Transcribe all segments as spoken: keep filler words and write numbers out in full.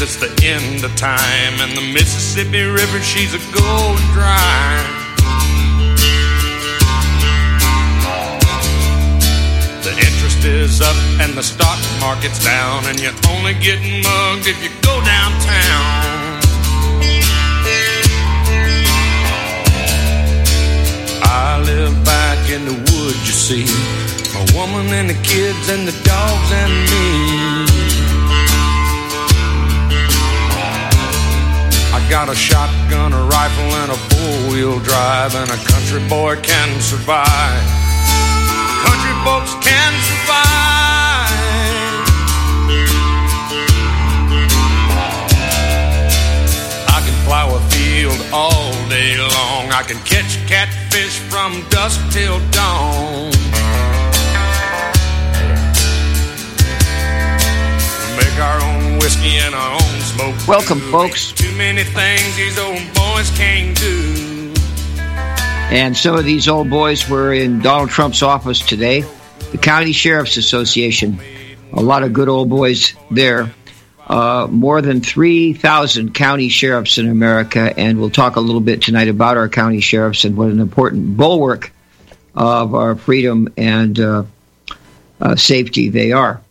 it's the end of time, and the Mississippi River, she's a going dry. The interest is up and the stock market's down, and you're only getting mugged if you go downtown. I live back in the woods, you see, my woman and the kids and the dogs and me. I got a shotgun, a rifle, and a four-wheel drive, and a country boy can survive. Country folks can survive. I can plow a field all day long. I can catch catfish from dusk till dawn. Make our own whiskey and our own smoke. Welcome, folks. Too many things these old boys can't do. And some of these old boys were in Donald Trump's office today. The County Sheriff's Association. A lot of good old boys there. Uh, more than three thousand county sheriffs in America, and we'll talk a little bit tonight about our county sheriffs and what an important bulwark of our freedom and uh, uh, safety they are.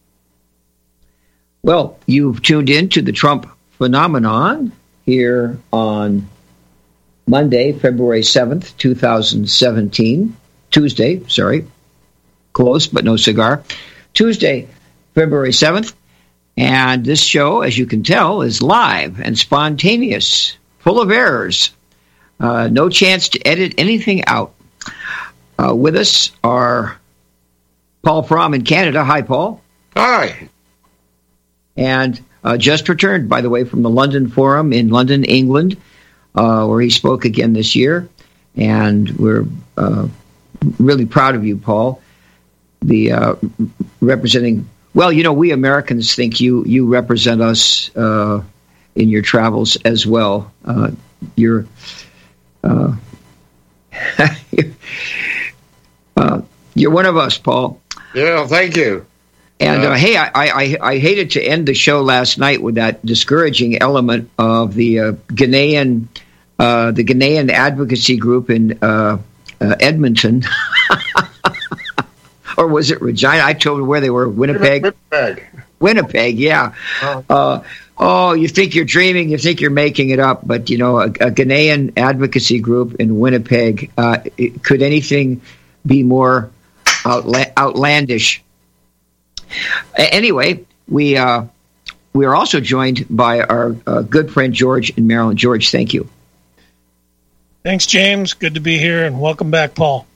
Well, you've tuned in to the Trump Phenomenon here on Monday, February seventh, twenty seventeen. Tuesday, sorry. Close, but no cigar. Tuesday, February seventh. And this show, as you can tell, is live and spontaneous, full of errors. Uh, no chance to edit anything out. Uh, with us are Paul Fromm in Canada. Hi, Paul. Hi. And uh, just returned, by the way, from the London Forum in London, England, uh, where he spoke again this year. And we're uh, really proud of you, Paul, the uh, representing... Well, you know, we Americans think you you represent us uh, in your travels as well. Uh, you're, uh, uh, you're one of us, Paul. Yeah, thank you. And uh, uh, hey, I, I I hated to end the show last night with that discouraging element of the uh, Ghanaian uh, the Ghanaian advocacy group in uh, uh, Edmonton. Or was it Regina? I told them where they were. Winnipeg. Winnipeg. Winnipeg, yeah. Oh. Uh, oh, you think you're dreaming. You think you're making it up. But, you know, a, a Ghanaian advocacy group in Winnipeg, uh, it, could anything be more outla- outlandish? Anyway, we uh, we are also joined by our uh, good friend George in Maryland. George, thank you. Thanks, James. Good to be here, and welcome back, Paul.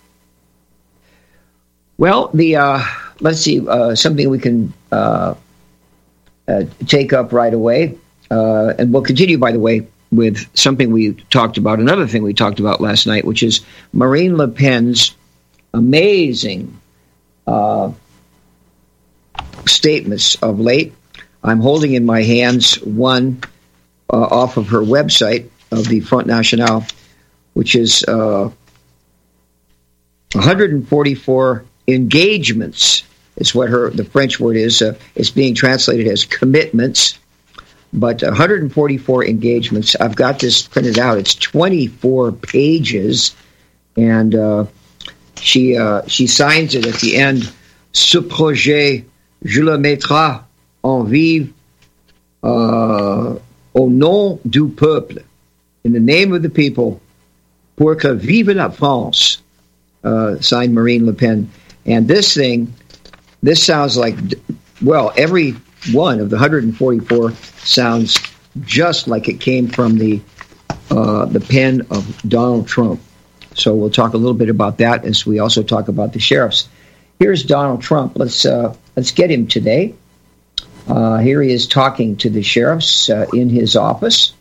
Well, the uh, let's see, uh, something we can uh, uh, take up right away, uh, and we'll continue, by the way, with something we talked about, another thing we talked about last night, which is Marine Le Pen's amazing uh, statements of late. I'm holding in my hands one uh, off of her website of the Front National, which is uh, one hundred forty-four engagements is what her the French word is. Uh, it's being translated as commitments, but one hundred forty-four engagements. I've got this printed out. It's twenty-four pages, and uh, she uh, she signs it at the end. Ce projet, je le mettrai en vive uh, au nom du peuple, in the name of the people, pour que vive la France. Uh, signed Marine Le Pen. And this thing, this sounds like, well, every one of the one hundred forty-four sounds just like it came from the uh, the pen of Donald Trump. So we'll talk a little bit about that as we also talk about the sheriffs. Here's Donald Trump. Let's uh, let's get him today. Uh, here he is talking to the sheriffs uh, in his office.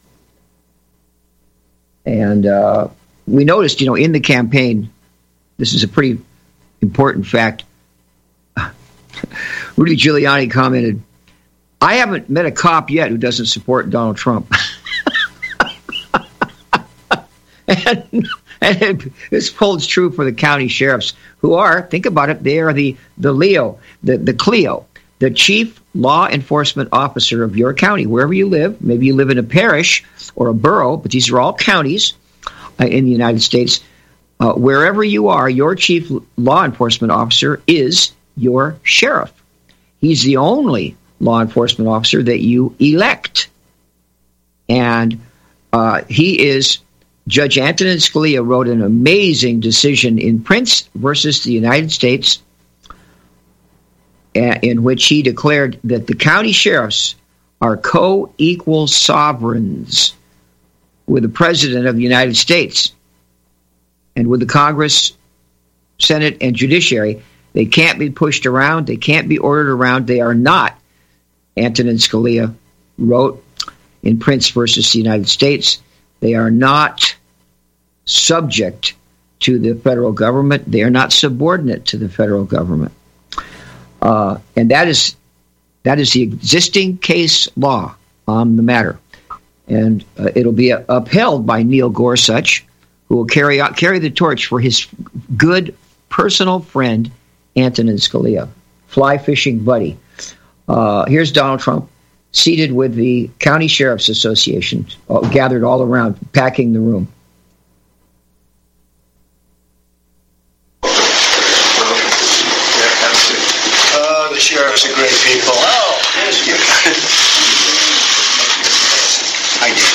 And uh, we noticed, you know, in the campaign, this is a pretty important fact. Rudy Giuliani commented, I haven't met a cop yet who doesn't support Donald Trump. and and it, this holds true for the county sheriffs, who are, think about it, they are the, the Leo, the, the Clio, the chief law enforcement officer of your county, wherever you live. Maybe you live in a parish or a borough, but these are all counties uh, in the United States. Uh, wherever you are, your chief law enforcement officer is your sheriff. He's the only law enforcement officer that you elect. And uh, he is, Judge Antonin Scalia wrote an amazing decision in Prince versus the United States, in which he declared that the county sheriffs are co-equal sovereigns with the President of the United States and with the Congress, Senate, and Judiciary. They can't be pushed around. They can't be ordered around. They are not, Antonin Scalia wrote in Prince versus the United States, they are not subject to the federal government. They are not subordinate to the federal government. Uh, and that is that is the existing case law on the matter. And uh, it'll be uh, upheld by Neil Gorsuch, who will carry out, carry the torch for his good personal friend, Antonin Scalia, fly fishing buddy. Uh, here's Donald Trump seated with the County Sheriff's Association, uh, gathered all around, packing the room. Oh, the sheriffs are great people. Oh, there's you. I did.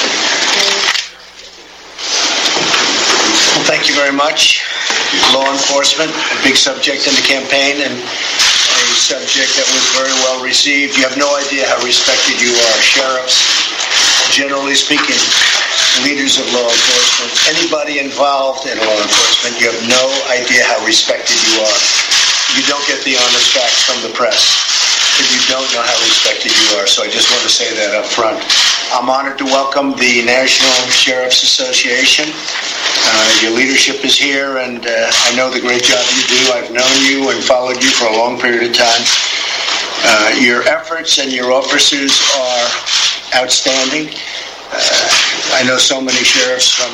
Well, thank you very much. Law enforcement, a big subject in the campaign, and a subject that was very well received. You have no idea how respected you are. Sheriffs, generally speaking, leaders of law enforcement, anybody involved in law enforcement, you have no idea how respected you are. You don't get the honest facts from the press, but you don't know how respected you are. So I just want to say that up front. I'm honored to welcome the National Sheriff's Association. Uh, your leadership is here, and uh, I know the great job you do. I've known you and followed you for a long period of time. Uh, your efforts and your officers are outstanding. Uh, I know so many sheriffs from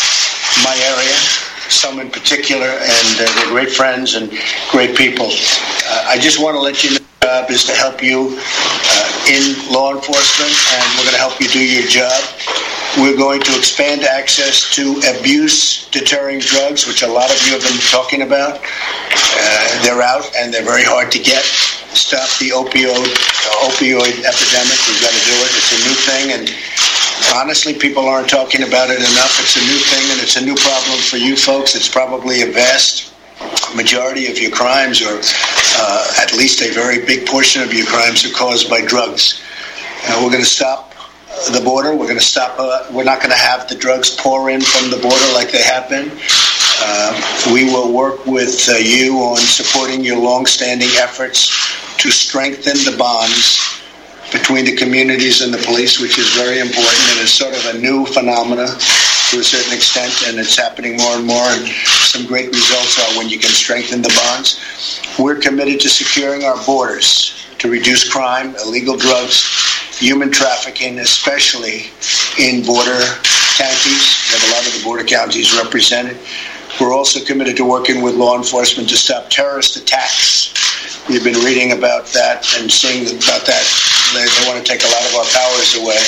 my area, some in particular, and uh, they're great friends and great people. Uh, I just want to let you know my job is to help you uh, in law enforcement, and we're going to help you do your job. We're going to expand access to abuse-deterring drugs, which a lot of you have been talking about. Uh, they're out, and they're very hard to get. Stop the opioid, uh, opioid epidemic. We've got to do it. It's a new thing, and honestly, people aren't talking about it enough. It's a new thing, and it's a new problem for you folks. It's probably a vast majority of your crimes, or uh, at least a very big portion of your crimes, are caused by drugs. Uh, we're going to stop the border. We're going to stop. Uh, we're not going to have the drugs pour in from the border like they have been. Uh, we will work with uh, you on supporting your long-standing efforts to strengthen the bonds between the communities and the police, which is very important, and is sort of a new phenomena to a certain extent, and it's happening more and more, and some great results are when you can strengthen the bonds. We're committed to securing our borders to reduce crime, illegal drugs, human trafficking, especially in border counties. We have a lot of the border counties represented. We're also committed to working with law enforcement to stop terrorist attacks. We've been reading about that and seeing about that. They, they want to take a lot of our powers away.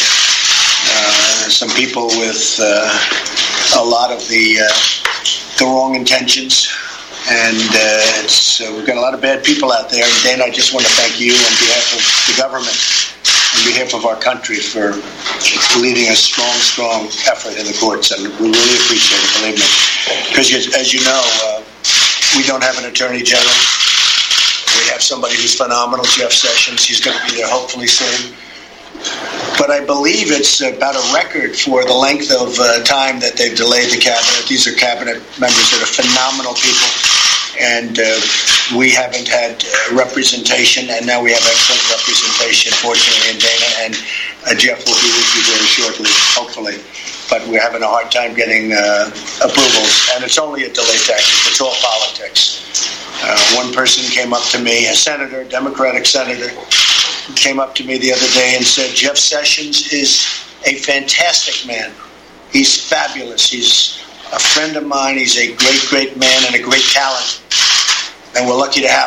Uh, some people with uh, a lot of the uh, the wrong intentions, and uh, it's uh, we've got a lot of bad people out there. And Dan, I just want to thank you on behalf of the government, on behalf of our country, for leading a strong, strong effort in the courts, and we really appreciate it. Believe me, because as you know, uh, we don't have an attorney general. We have somebody who's phenomenal, Jeff Sessions. He's going to be there hopefully soon. But I believe it's about a record for the length of uh, time that they've delayed the cabinet. These are cabinet members that are phenomenal people. And uh, we haven't had uh, representation, and now we have excellent representation, fortunately, in Dana. And uh, Jeff will be with you very shortly, hopefully. But we're having a hard time getting uh, approvals. And it's only a delay tactic. It's all politics. Uh, one person came up to me, a senator, Democratic senator, came up to me the other day and said, Jeff Sessions is a fantastic man. He's fabulous. He's a friend of mine. He's a great, great man and a great talent. And we're lucky to have him.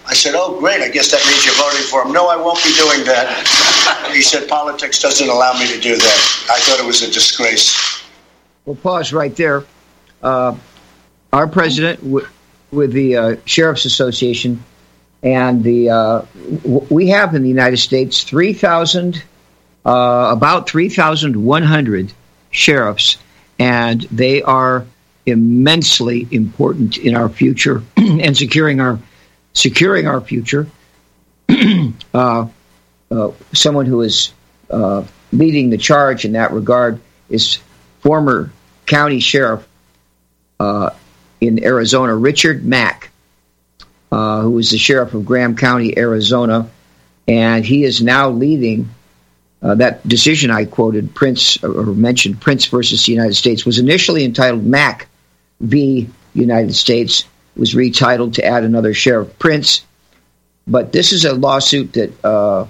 I said, oh, great, I guess that means you're voting for him. No, I won't be doing that. He said, politics doesn't allow me to do that. I thought it was a disgrace. We'll pause right there. Uh, our president w- with the uh, Sheriff's Association and the uh, w- we have in the United States three thousand, uh, about three thousand one hundred sheriffs, and they are immensely important in our future and securing our securing our future. uh, uh, someone who is uh, leading the charge in that regard is former county sheriff uh, in Arizona, Richard Mack, uh, who was the sheriff of Graham County, Arizona, and he is now leading uh, that decision I quoted, Prince, or mentioned, Prince versus the United States, was initially entitled Mack v. United States, was retitled to add another Sheriff Prince. But this is a lawsuit that uh,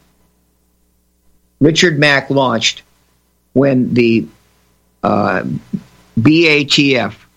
Richard Mack launched when the uh, B A T F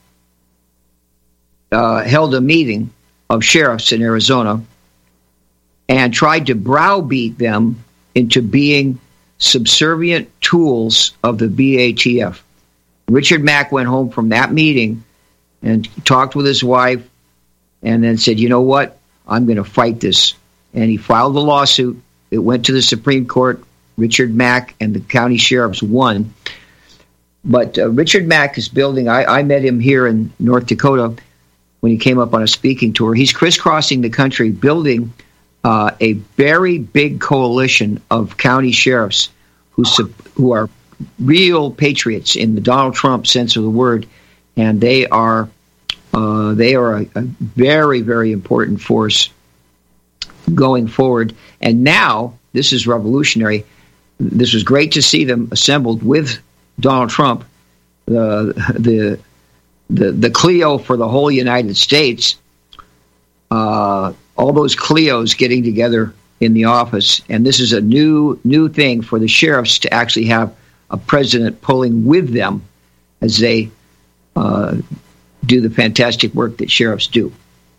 uh, held a meeting of sheriffs in Arizona and tried to browbeat them into being subservient tools of the B A T F. Richard Mack went home from that meeting and talked with his wife and then said, you know what, I'm going to fight this. And he filed a lawsuit. It went to the Supreme Court. Richard Mack and the county sheriffs won. But uh, Richard Mack is building, I, I met him here in North Dakota when he came up on a speaking tour. He's crisscrossing the country building uh, a very big coalition of county sheriffs who who are real patriots in the Donald Trump sense of the word, and they are uh, they are a, a very, very important force going forward. And now, this is revolutionary. This was great to see them assembled with Donald Trump, the the the, the Clio for the whole United States. Uh, all those Clios getting together in the office, and this is a new new thing for the sheriffs to actually have a president pulling with them as they uh, do the fantastic work that sheriffs do.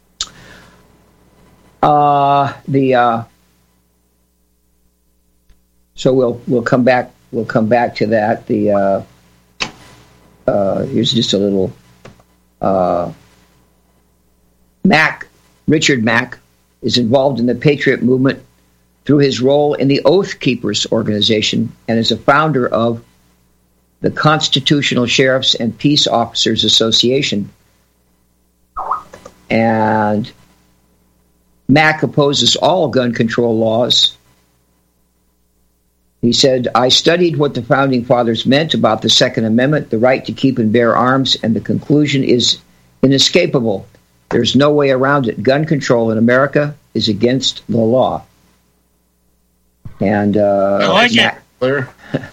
Uh, the uh, so we'll we'll come back we'll come back to that. The uh, uh, here's just a little uh, Mack Richard Mack is involved in the Patriot movement through his role in the Oath Keepers organization and is a founder of the Constitutional Sheriffs and Peace Officers Association. And Mack opposes all gun control laws. He said, I studied what the Founding Fathers meant about the Second Amendment, the right to keep and bear arms, and the conclusion is inescapable. There's no way around it. Gun control in America is against the law. And uh, I like Mack, Clear.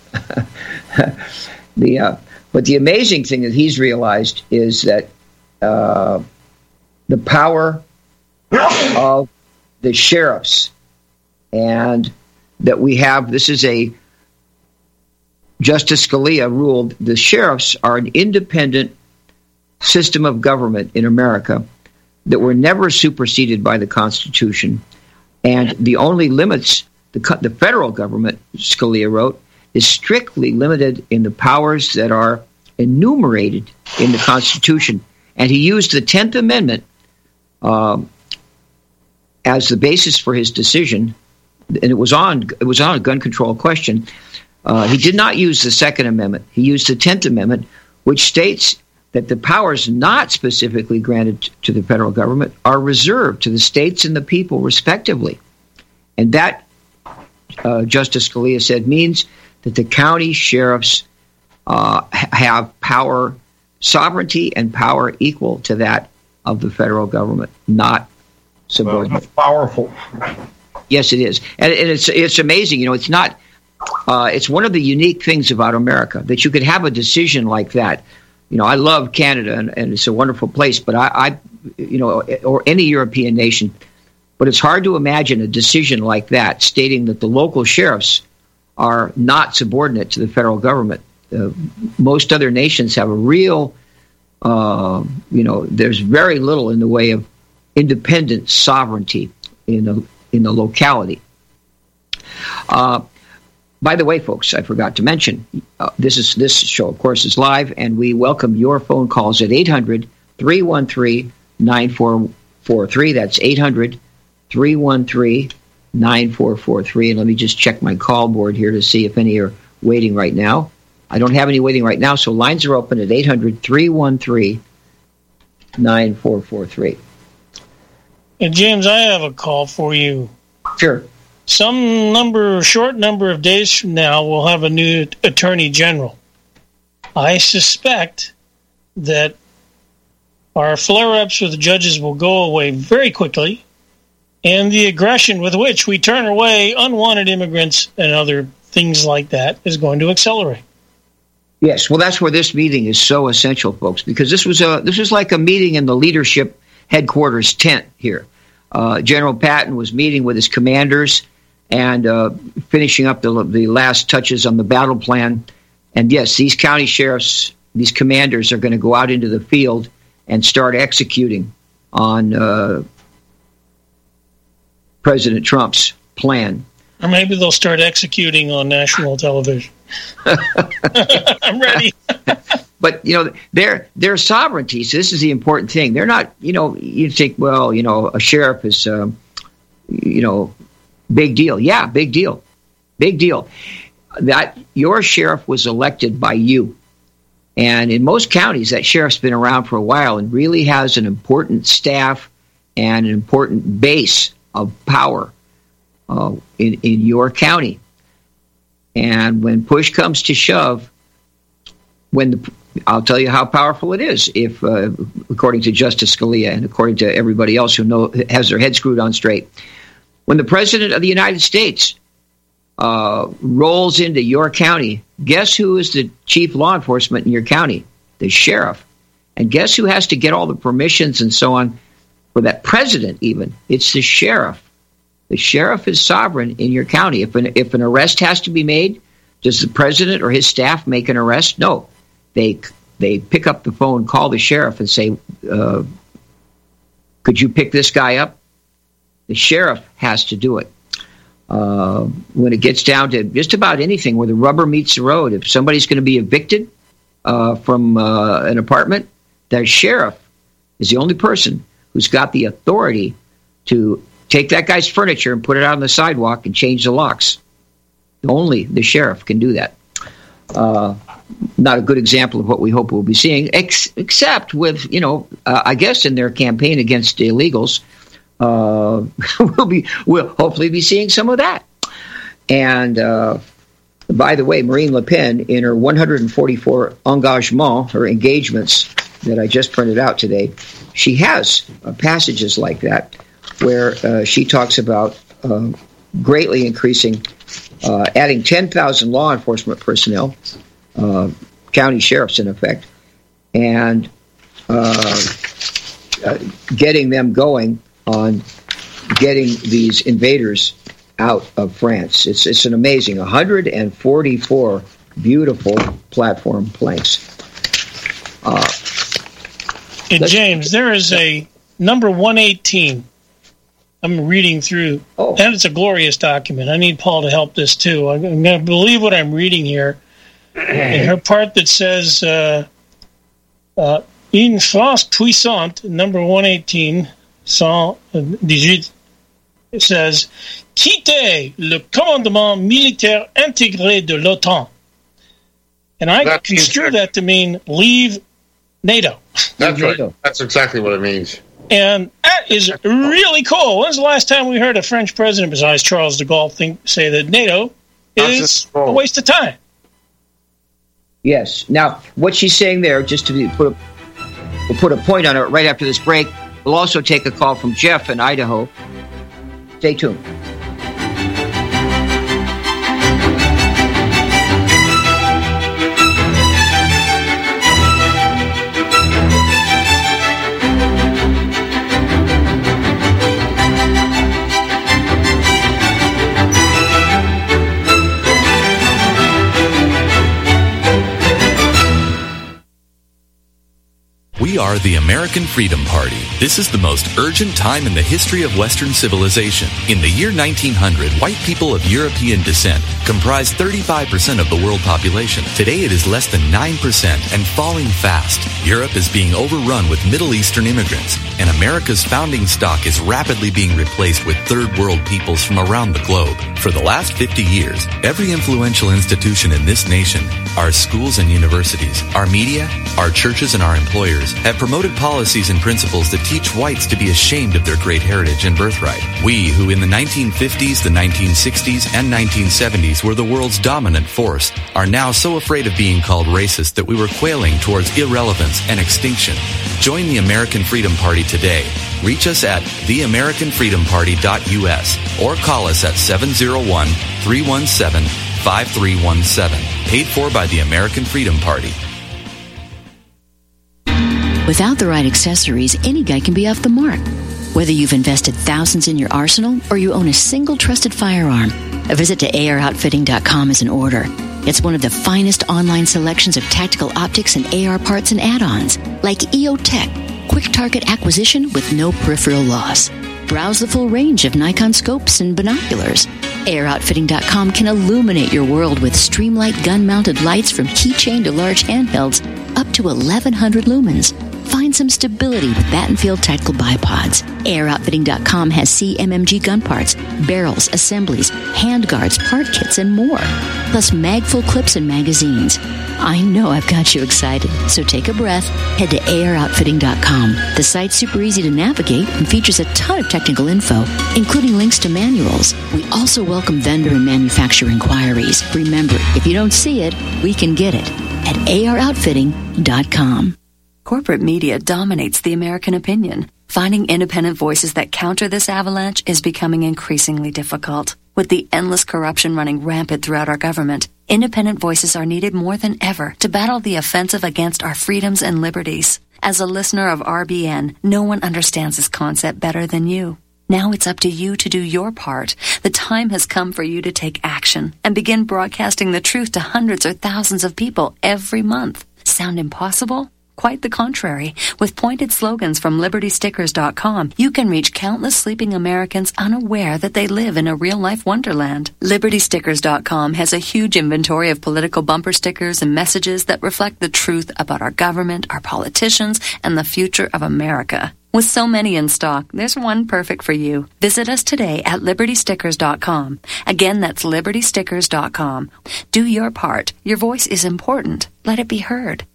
the uh, but the amazing thing that he's realized is that uh, the power of the sheriffs, and that we have, this is a, Justice Scalia ruled the sheriffs are an independent system of government in America that were never superseded by the Constitution. And the only limits, the, the federal government, Scalia wrote, is strictly limited in the powers that are enumerated in the Constitution. And he used the tenth Amendment um, as the basis for his decision, and it was on it was on a gun control question. Uh, he did not use the Second Amendment. He used the tenth Amendment, which states that the powers not specifically granted to the federal government are reserved to the states and the people, respectively. And that, uh, Justice Scalia said, means that the county sheriffs uh, have power, sovereignty and power equal to that of the federal government, not subordinate. Well, that's powerful. Yes, it is. And, and it's it's amazing. You know, it's not, uh, it's one of the unique things about America that you could have a decision like that. You know, I love Canada, and, and it's a wonderful place, but I, I, you know, or any European nation, but it's hard to imagine a decision like that stating that the local sheriffs are not subordinate to the federal government. Uh, most other nations have a real, uh, you know, there's very little in the way of independent sovereignty. in the in the locality. Uh, by the way, folks, I forgot to mention uh, this is this show, of course, is live, and we welcome your phone calls at eight hundred, three one three, nine four four three. That's eight hundred, three one three, nine four four three. And let me just check my call board here to see if any are waiting right now. I don't have any waiting right now, so lines are open at eight hundred, three one three, nine four four three. And James, I have a call for you. Sure. Some number, short number of days from now, we'll have a new attorney general. I suspect that our flare-ups with the judges will go away very quickly, and the aggression with which we turn away unwanted immigrants and other things like that is going to accelerate. Yes, well, that's where this meeting is so essential, folks, because this was a this was like a meeting in the leadership headquarters tent here. Uh, General Patton was meeting with his commanders and uh, finishing up the, the last touches on the battle plan. And yes, these county sheriffs, these commanders are going to go out into the field and start executing on uh, President Trump's plan. Or maybe they'll start executing on national television. I'm ready. But, you know, their their sovereignty, so this is the important thing. They're not, you know, you think, well, you know, a sheriff is, um, you know, big deal. Yeah, big deal. Big deal. That your sheriff was elected by you. And in most counties, that sheriff's been around for a while and really has an important staff and an important base of power uh, in, in your county. And when push comes to shove, when the, I'll tell you how powerful it is if, uh, according to Justice Scalia and according to everybody else who know has their head screwed on straight, when the President of the United States uh, rolls into your county, guess who is the chief law enforcement in your county? The sheriff. And guess who has to get all the permissions and so on for that president even? It's the sheriff. The sheriff is sovereign in your county. If an, if an arrest has to be made, does the president or his staff make an arrest? No. They they pick up the phone, call the sheriff, and say, uh, could you pick this guy up? The sheriff has to do it. Uh, when it gets down to just about anything where the rubber meets the road, if somebody's going to be evicted uh, from uh, an apartment, the sheriff is the only person who's got the authority to take that guy's furniture and put it out on the sidewalk and change the locks. Only the sheriff can do that. Uh, not a good example of what we hope we'll be seeing, ex- except with, you know, uh, I guess in their campaign against illegals, uh, we'll be we'll hopefully be seeing some of that. And uh, by the way, Marine Le Pen, in her one hundred forty-four engagements, her engagements that I just printed out today, she has uh, passages like that where uh, she talks about uh, greatly increasing, uh, adding ten thousand law enforcement personnel, uh, county sheriffs in effect, and uh, uh, getting them going on getting these invaders out of France. It's it's an amazing one hundred forty-four beautiful platform planks. Uh, hey, James, there is a number one eighteen. I'm reading through, oh. and it's a glorious document. I need Paul to help this too. I'm going to believe what I'm reading here. In her part that says, uh, uh, Une France puissante, number one eighteen, cent dix-huit, it says, quitter le commandement militaire intégré de l'OTAN. And I That's construe that to mean leave NATO. That's right. That's exactly what it means. And that is really cool. When's the last time we heard a French president besides Charles de Gaulle think, say that NATO is a waste of time? Yes. Now, what she's saying there, just to put a, we'll put a point on it right after this break, we'll also take a call from Jeff in Idaho. Stay tuned. We are the American Freedom Party. This is the most urgent time in the history of Western civilization. In the year nineteen hundred, white people of European descent comprised thirty-five percent of the world population. Today it is less than nine percent and falling fast. Europe is being overrun with Middle Eastern immigrants, and America's founding stock is rapidly being replaced with third world peoples from around the globe. For the last fifty years, every influential institution in this nation, our schools and universities, our media, our churches and our employers, have promoted policies and principles that teach whites to be ashamed of their great heritage and birthright. We, who in the nineteen fifties, the nineteen sixties, and nineteen seventies were the world's dominant force, are now so afraid of being called racist that we were quailing towards irrelevance and extinction. Join the American Freedom Party today. Reach us at the american freedom party dot u s or call us at seven oh one, three one seven, five three one seven. Paid for by the American Freedom Party. Without the right accessories, any guy can be off the mark. Whether you've invested thousands in your arsenal or you own a single trusted firearm, a visit to A R outfitting dot com is in order. It's one of the finest online selections of tactical optics and A R parts and add-ons, like E O Tech, quick target acquisition with no peripheral loss. Browse the full range of Nikon scopes and binoculars. A R outfitting dot com can illuminate your world with Streamlight gun-mounted lights from keychain to large handhelds up to eleven hundred lumens. Find some stability with Battenfield Tactical Bipods. A R outfitting dot com has C M M G gun parts, barrels, assemblies, handguards, part kits, and more. Plus mag-full clips and magazines. I know I've got you excited, so take a breath. Head to A R outfitting dot com. The site's super easy to navigate and features a ton of technical info, including links to manuals. We also welcome vendor and manufacturer inquiries. Remember, if you don't see it, we can get it at A R outfitting dot com. Corporate media dominates the American opinion. Finding independent voices that counter this avalanche is becoming increasingly difficult. With the endless corruption running rampant throughout our government, independent voices are needed more than ever to battle the offensive against our freedoms and liberties. As a listener of R B N, no one understands this concept better than you. Now it's up to you to do your part. The time has come for you to take action and begin broadcasting the truth to hundreds or thousands of people every month. Sound impossible? Quite the contrary. With pointed slogans from liberty stickers dot com, you can reach countless sleeping Americans unaware that they live in a real-life wonderland. liberty stickers dot com has a huge inventory of political bumper stickers and messages that reflect the truth about our government, our politicians, and the future of America. With so many in stock, there's one perfect for you. Visit us today at liberty stickers dot com. Again, that's liberty stickers dot com. Do your part. Your voice is important. Let it be heard.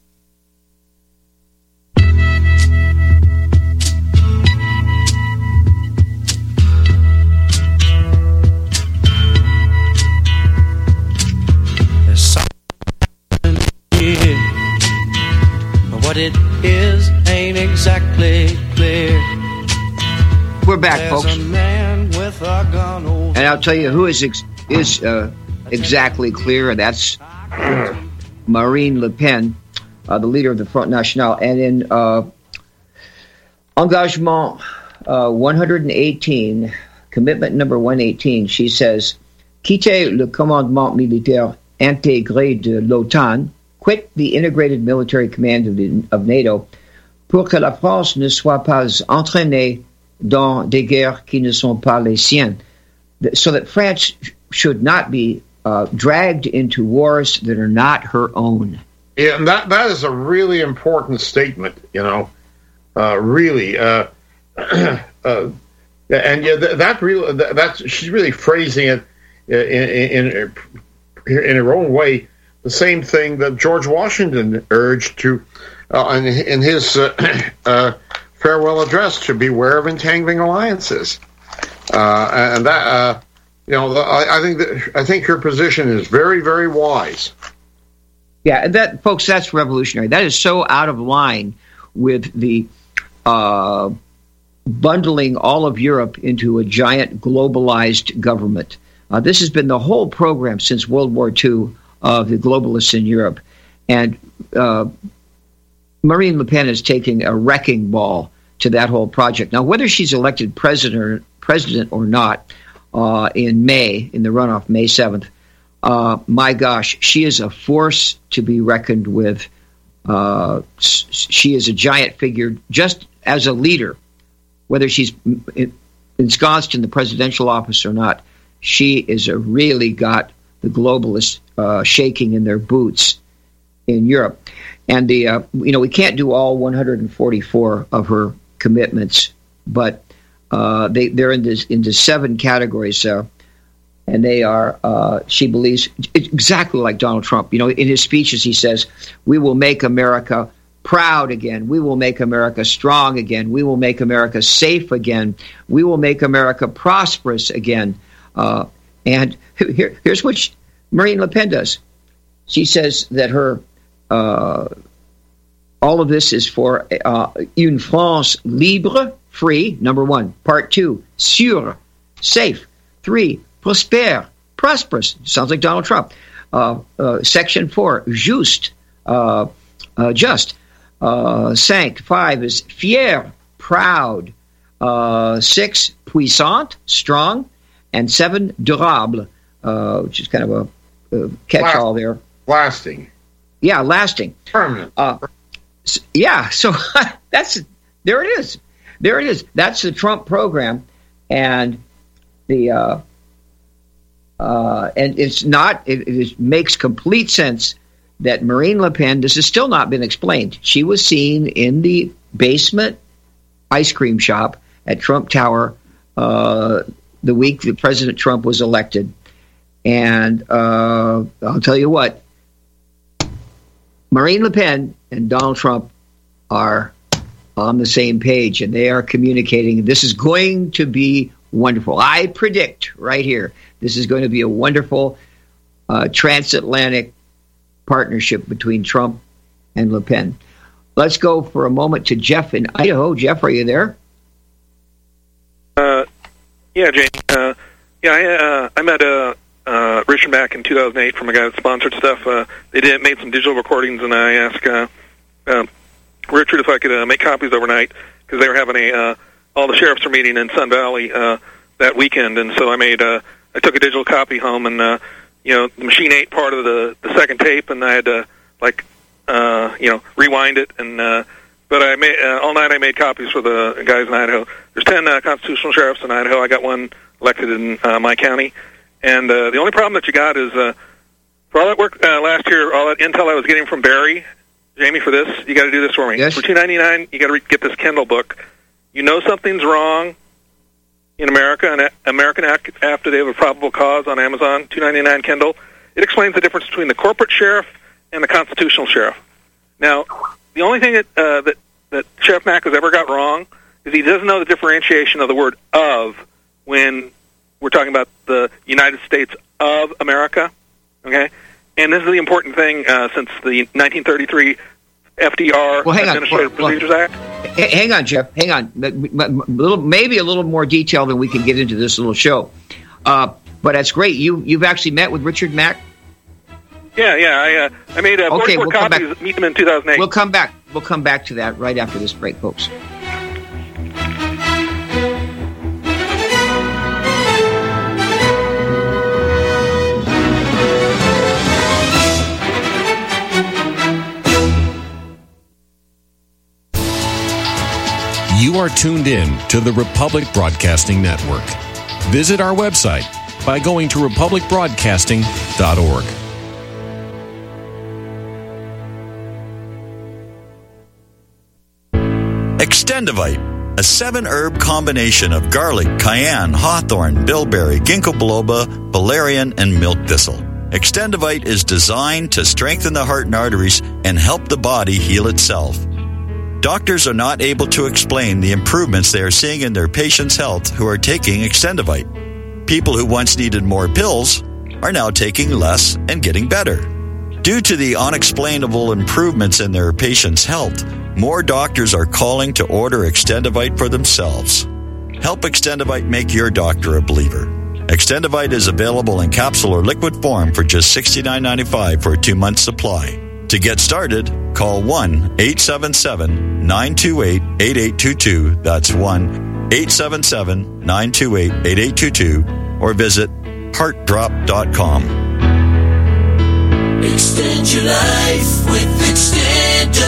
What it is ain't exactly clear. We're back, folks. And I'll tell you who is ex- is uh, exactly clear, and that's Marine Le Pen, uh, the leader of the Front National. And in uh, Engagement uh, one hundred eighteen, commitment number one eighteen, she says, quitter le commandement militaire intégré de l'OTAN, quit the integrated military command of, the, of NATO, pour que la France ne soit pas entraînée dans des guerres qui ne sont pas les siennes, so that France should not be uh, dragged into wars that are not her own. Yeah, and that, that is a really important statement, you know, uh, really. Uh, uh, and yeah, that, that really, that, that's, she's really phrasing it in, in, in her own way. The same thing that George Washington urged to uh, in, in his uh, uh, farewell address, to beware of entangling alliances, uh, and that uh, you know, I, I think that I think her position is very, very wise. Yeah, that, folks, that's revolutionary. That is so out of line with the uh, bundling all of Europe into a giant globalized government. Uh, this has been the whole program since World War Two. Of the globalists in Europe. And uh, Marine Le Pen is taking a wrecking ball to that whole project. Now, whether she's elected president, president or not uh, in May, in the runoff, May seventh, uh, my gosh, she is a force to be reckoned with Uh, she is a giant figure just as a leader, whether she's ensconced in the presidential office or not. She is a really got the globalists uh, shaking in their boots in Europe. And the uh, you know we can't do all one hundred forty-four of her commitments, but uh, they they're in this into seven categories, uh, and they are. Uh, she believes exactly like Donald Trump. You know, in his speeches, he says, "We will make America proud again. We will make America strong again. We will make America safe again. We will make America prosperous again." Uh, and here, here's what she, Marine Le Pen does. She says that her uh, all of this is for uh, une France libre, free, number one. Part two, sûr, safe. Three, prospère, prosperous. Sounds like Donald Trump. Uh, uh, section four, juste, uh, uh, just. Uh, cinq, five is fier, proud. Uh, six, puissant, strong. And seven, durable, uh, which is kind of a, a catch-all there. Lasting. Yeah, lasting. Permanent. Uh, so, yeah, so that's there it is. There it is. That's the Trump program, and the uh, uh, and it's not. It, it makes complete sense that Marine Le Pen. This has still not been explained. She was seen in the basement ice cream shop at Trump Tower uh, the week that President Trump was elected, and uh, I'll tell you what. Marine Le Pen and Donald Trump are on the same page, and they are communicating. This is going to be wonderful. I predict right here, this is going to be a wonderful uh, transatlantic partnership between Trump and Le Pen. Let's go for a moment to Jeff in Idaho. Jeff, are you there? Uh, yeah, Jane. Uh, yeah, I, uh, I met uh, uh, Richard Mack in two thousand eight from a guy that sponsored stuff. Uh, they did made some digital recordings, and I asked uh, uh, Richard if I could uh, make copies overnight because they were having a uh, all the sheriffs are meeting in Sun Valley uh, that weekend, and so I made uh, I took a digital copy home, and uh, you know the machine ate part of the, the second tape, and I had to like uh, you know rewind it, and uh, but I made uh, all night I made copies for the guys in Idaho. There's ten uh, constitutional sheriffs in Idaho. I got one elected in uh, my county. And uh, the only problem that you got is, uh, for all that work uh, last year, all that intel I was getting from Barry, Jamie, for this, you got to do this for me. Yes. For two ninety-nine, you got to re- get this Kindle book. You know something's wrong in America, an American Affidavit of Probable Cause on Amazon, two ninety-nine Kindle. It explains the difference between the corporate sheriff and the constitutional sheriff. Now, the only thing that uh, that, that Sheriff Mack has ever got wrong is he doesn't know the differentiation of the word "of" when we're talking about the United States of America, okay? And this is the important thing uh, since the nineteen thirty-three F D R well, hang Administrative on. Well, Procedures well, Act. Hang on, Jeff. Hang on. A little, maybe a little more detail than we can get into this little show. Uh, but that's great. You, you've actually met with Richard Mack? Yeah, yeah. I, uh, I made uh, okay, forty-four we'll copies. Meet them in two thousand eight. We'll come back. We'll come back to that right after this break, folks. You are tuned in to the Republic Broadcasting Network. Visit our website by going to republic broadcasting dot org. Extendivite, a seven-herb combination of garlic, cayenne, hawthorn, bilberry, ginkgo biloba, valerian, and milk thistle. Extendivite is designed to strengthen the heart and arteries and help the body heal itself. Doctors are not able to explain the improvements they are seeing in their patients' health who are taking Extendivite. People who once needed more pills are now taking less and getting better. Due to the unexplainable improvements in their patients' health, more doctors are calling to order Extendivite for themselves. Help Extendivite make your doctor a believer. Extendivite is available in capsule or liquid form for just sixty-nine ninety-five for a two-month supply. To get started, call one eight seven seven, nine two eight, eight eight two two. That's one eight seven seven, nine two eight, eight eight two two. Or visit heart drop dot com. Extend your life with Extendivite.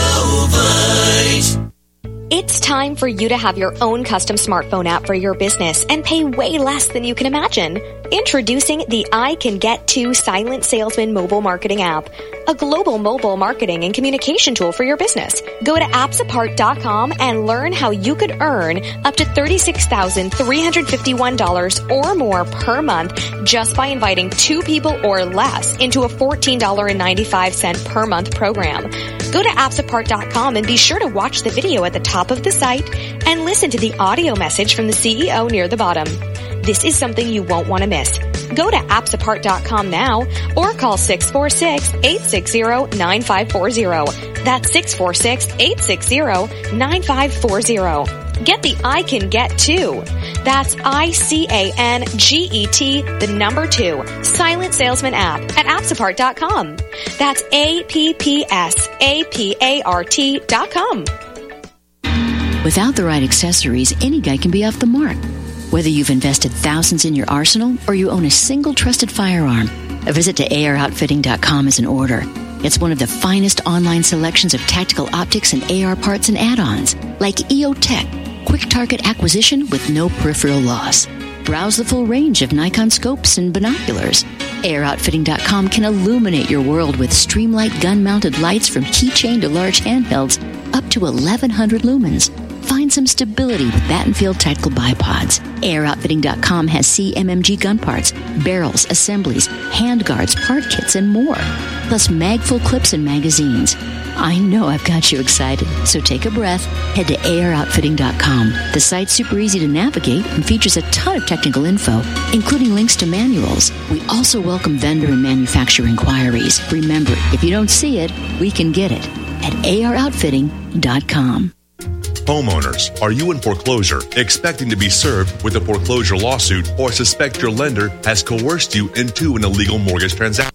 It's time for you to have your own custom smartphone app for your business and pay way less than you can imagine. Introducing the I Can Get To Silent Salesman mobile marketing app, a global mobile marketing and communication tool for your business. Go to apps apart dot com and learn how you could earn up to thirty-six thousand three hundred fifty-one dollars or more per month just by inviting two people or less into a fourteen dollars and ninety-five cents per month program. Go to apps apart dot com and be sure to watch the video at the top of the site and listen to the audio message from the C E O near the bottom. This is something you won't want to miss. Go to apps apart dot com now or call six four six, eight six zero, nine five four zero. That's six four six, eight six zero, nine five four zero. Get the I Can Get To. That's I C A N G E T, the number two, Silent Salesman app at apps apart dot com. That's A P P S A P A R T dot com. Without the right accessories, any guy can be off the mark. Whether you've invested thousands in your arsenal or you own a single trusted firearm, a visit to A R outfitting dot com is in order. It's one of the finest online selections of tactical optics and A R parts and add-ons, like E O Tech, quick target acquisition with no peripheral loss. Browse the full range of Nikon scopes and binoculars. A R outfitting dot com can illuminate your world with Streamlight gun-mounted lights from keychain to large handhelds up to eleven hundred lumens. Find some stability with Battenfield Tactical Bipods. A R outfitting dot com has C M M G gun parts, barrels, assemblies, handguards, part kits, and more. Plus mag-full clips and magazines. I know I've got you excited, so take a breath. Head to A R outfitting dot com. The site's super easy to navigate and features a ton of technical info, including links to manuals. We also welcome vendor and manufacturer inquiries. Remember, if you don't see it, we can get it at A R outfitting dot com. Homeowners, are you in foreclosure, expecting to be served with a foreclosure lawsuit, or suspect your lender has coerced you into an illegal mortgage transaction?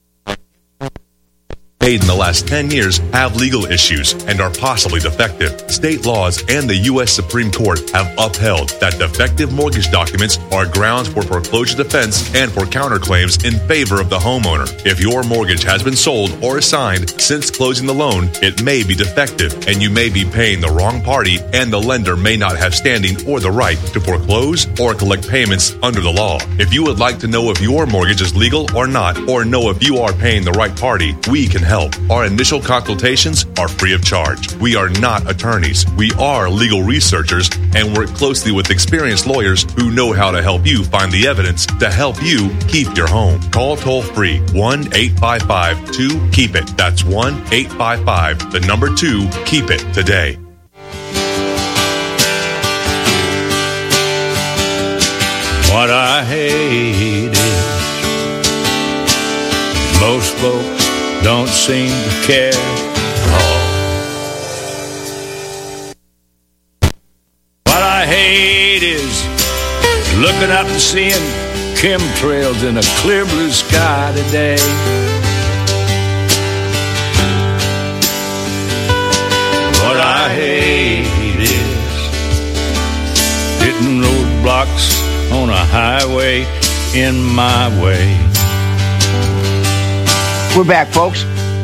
Paid in the last ten years have legal issues and are possibly defective. State laws and the U S Supreme Court have upheld that defective mortgage documents are grounds for foreclosure defense and for counterclaims in favor of the homeowner. If your mortgage has been sold or assigned since closing the loan, it may be defective and you may be paying the wrong party, and the lender may not have standing or the right to foreclose or collect payments under the law. If you would like to know if your mortgage is legal or not, or know if you are paying the right party, we can help. Our initial consultations are free of charge. We are not attorneys. We are legal researchers and work closely with experienced lawyers who know how to help you find the evidence to help you keep your home. Call toll free one eight five five two keep it. That's one eight five five, the number two, keep it today. What I hate is most folks don't seem to care at all. What I hate is looking up and seeing chemtrails in a clear blue sky today. What I hate is hitting roadblocks on a highway in my way. We're back, folks,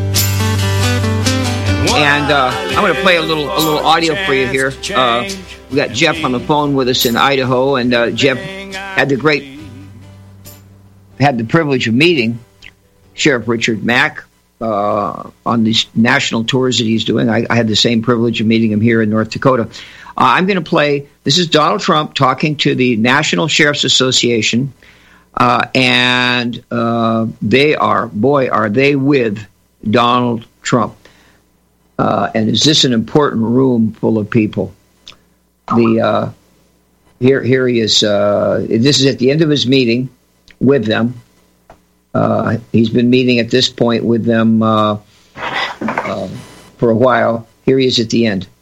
and uh, I'm going to play a little a little audio for you here. Uh, we got Jeff on the phone with us in Idaho, and uh, Jeff had the great had the privilege of meeting Sheriff Richard Mack uh, on these national tours that he's doing. I, I had the same privilege of meeting him here in North Dakota. Uh, I'm going to play. This is Donald Trump talking to the National Sheriff's Association. Uh, and uh, they are, boy, are they with Donald Trump. Uh, and is this an important room full of people? The uh, here, here he is. Uh, this is at the end of his meeting with them. Uh, he's been meeting at this point with them uh, uh, for a while. Here he is at the end.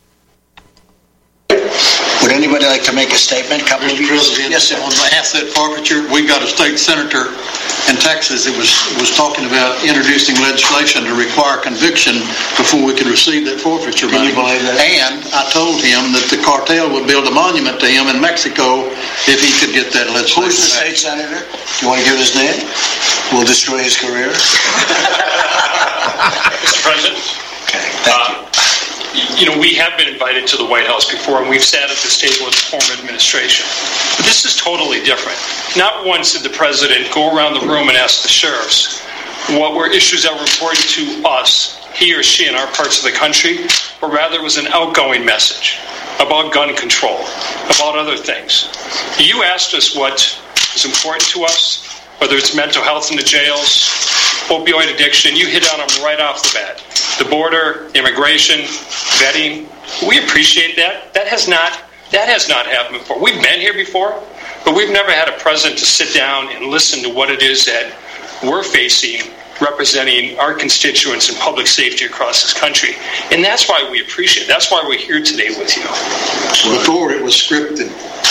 Would anybody like to make a statement? Couple Mister of President, yes, sir. on behalf of that forfeiture, we got a state senator in Texas that was was talking about introducing legislation to require conviction before we could receive that forfeiture Can money. you believe that? And I told him that the cartel would build a monument to him in Mexico if he could get that legislation. Who's the state senator? Do you want to give his name? We'll destroy his career. Mister President. Okay, thank you. you know, we have been invited to the White House before, and we've sat at this table with the former administration. But this is totally different. Not once did the president go around the room and ask the sheriffs what were issues that were important to us, he or she, in our parts of the country, but rather it was an outgoing message about gun control, about other things. You asked us what is important to us, whether it's mental health in the jails, opioid addiction. You hit on them right off the bat. The border, immigration, vetting. We appreciate that. That has not that has not happened before. We've been here before, but we've never had a president to sit down and listen to what it is that we're facing, representing our constituents and public safety across this country. And that's why we appreciate it. That's why we're here today with you. Before it was scripted.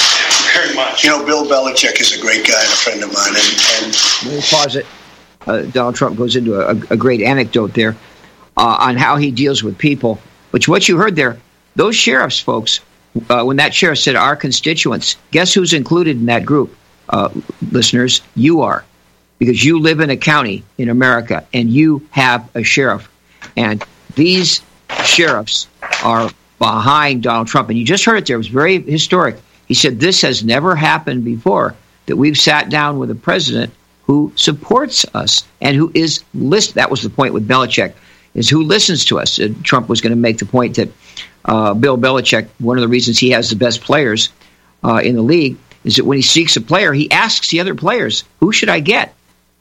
Very much. You know, Bill Belichick is a great guy and a friend of mine. And, and Let me pause it. Uh, Donald Trump goes into a, a great anecdote there uh, on how he deals with people. Which what you heard there, those sheriffs, folks, uh, when that sheriff said our constituents, guess who's included in that group, uh, listeners? You are. Because you live in a county in America and you have a sheriff. And these sheriffs are behind Donald Trump. And you just heard it there. It was very historic. He said this has never happened before, that we've sat down with a president who supports us and who is list. That was the point with Belichick, is who listens to us. And Trump was going to make the point that uh, Bill Belichick, one of the reasons he has the best players uh, in the league, is that when he seeks a player, he asks the other players, who should I get?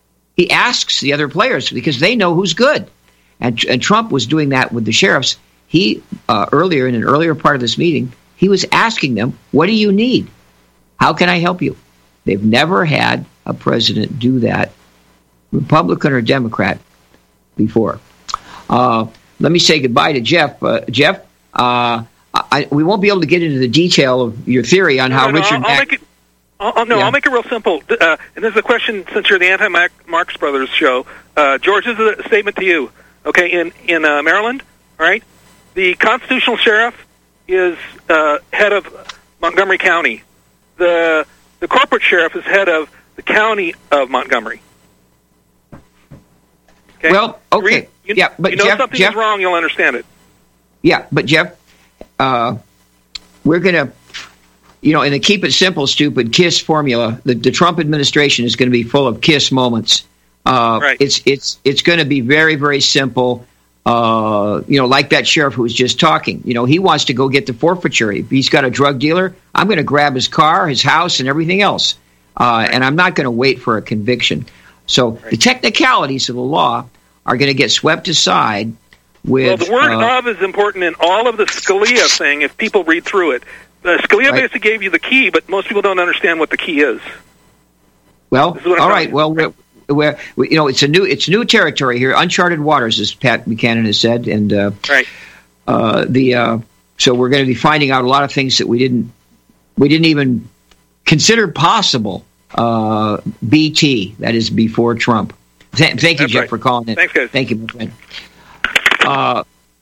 He asks the other players because they know who's good. And, and Trump was doing that with the sheriffs. He, uh, earlier, in an earlier part of this meeting, he was asking them, what do you need? How can I help you? They've never had a president do that, Republican or Democrat, before. Uh, let me say goodbye to Jeff. Uh, Jeff, uh, I, we won't be able to get into the detail of your theory on no, how no, Richard I'll, Mack... I'll make it, I'll, I'll, no, yeah. I'll make it real simple. Uh, and this is a question, since you're the anti-Marx Brothers show. Uh, George, this is a statement to you. Okay, in, in uh, Maryland, all right, the constitutional sheriff is uh, head of Montgomery County. The the corporate sheriff is head of the county of Montgomery. Okay? Well, okay, you, yeah, but you know Jeff, something Jeff, is wrong, you'll understand it. Yeah, but Jeff, uh, we're going to, you know, in the keep it simple, stupid KISS formula, the, the Trump administration is going to be full of KISS moments. Uh, right. It's it's it's going to be very, very simple. Uh, you know, like that sheriff who was just talking. You know, he wants to go get the forfeiture. If he's got a drug dealer, I'm going to grab his car, his house, and everything else. Uh, and I'm not going to wait for a conviction. So right. The technicalities of the law are going to get swept aside with... Well, the word uh, of is important in all of the Scalia thing if people read through it. Uh, Scalia right. basically gave you the key, but most people don't understand what the key is. Well, all right. Well, we're, we're, we, you know, it's a new it's new territory here, uncharted waters, as Pat Buchanan has said, and uh, right. Uh, the uh, so we're going to be finding out a lot of things that we didn't we didn't even consider possible. Uh, B T, that is before Trump. Th- thank you, That's Jeff, right. for calling in. Thanks, guys. Thank you, my friend. Uh,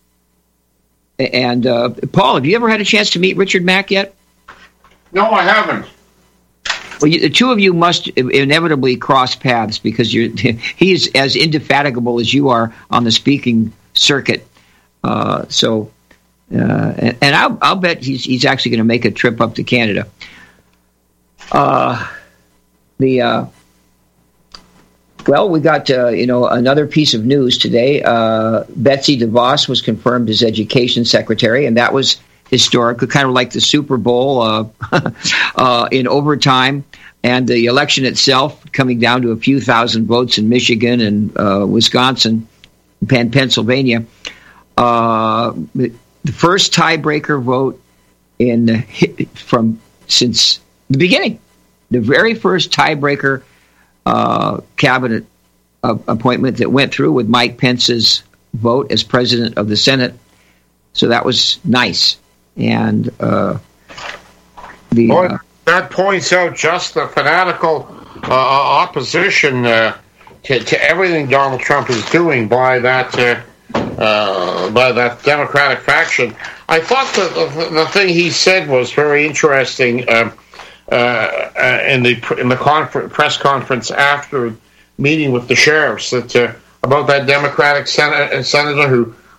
and uh, Paul, have you ever had a chance to meet Richard Mack yet? No, I haven't. Well, you, the two of you must inevitably cross paths because you're, he is as indefatigable as you are on the speaking circuit. Uh, so, uh, and, and I'll, I'll bet he's, he's actually going to make a trip up to Canada. Uh, the uh, well, we got uh, you know another piece of news today. Uh, Betsy DeVos was confirmed as Education Secretary, and that was historic, kind of like the Super Bowl uh, uh, in overtime, and the election itself coming down to a few thousand votes in Michigan and uh, Wisconsin and Pennsylvania. Uh, the first tiebreaker vote in from since the beginning, the very first tiebreaker uh, cabinet uh, appointment that went through with Mike Pence's vote as president of the Senate. So that was nice. And uh, the Boy, uh, that points out just the fanatical uh, opposition uh, to, to everything Donald Trump is doing by that uh, uh, by that Democratic faction. I thought that the, the thing he said was very interesting uh, uh, in the in the confer- press conference after meeting with the sheriffs that uh, about that Democratic sen- senator who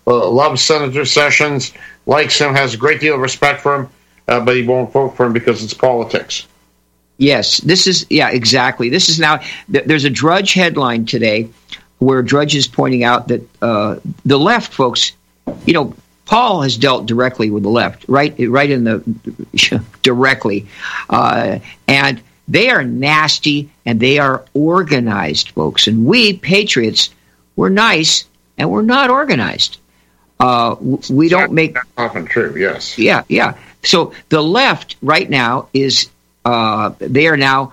uh, loves Senator Sessions, likes him, has a great deal of respect for him, uh, but he won't vote for him because it's politics. Yes, this is, yeah, exactly. This is now, th- there's a Drudge headline today where Drudge is pointing out that uh, the left, folks, you know, Paul has dealt directly with the left, right, right in the, directly, uh, and they are nasty and they are organized, folks. And we, patriots, we're nice and we're not organized. Uh, we don't make... That's often true, yes. Yeah, yeah. So the left right now is, uh, they are now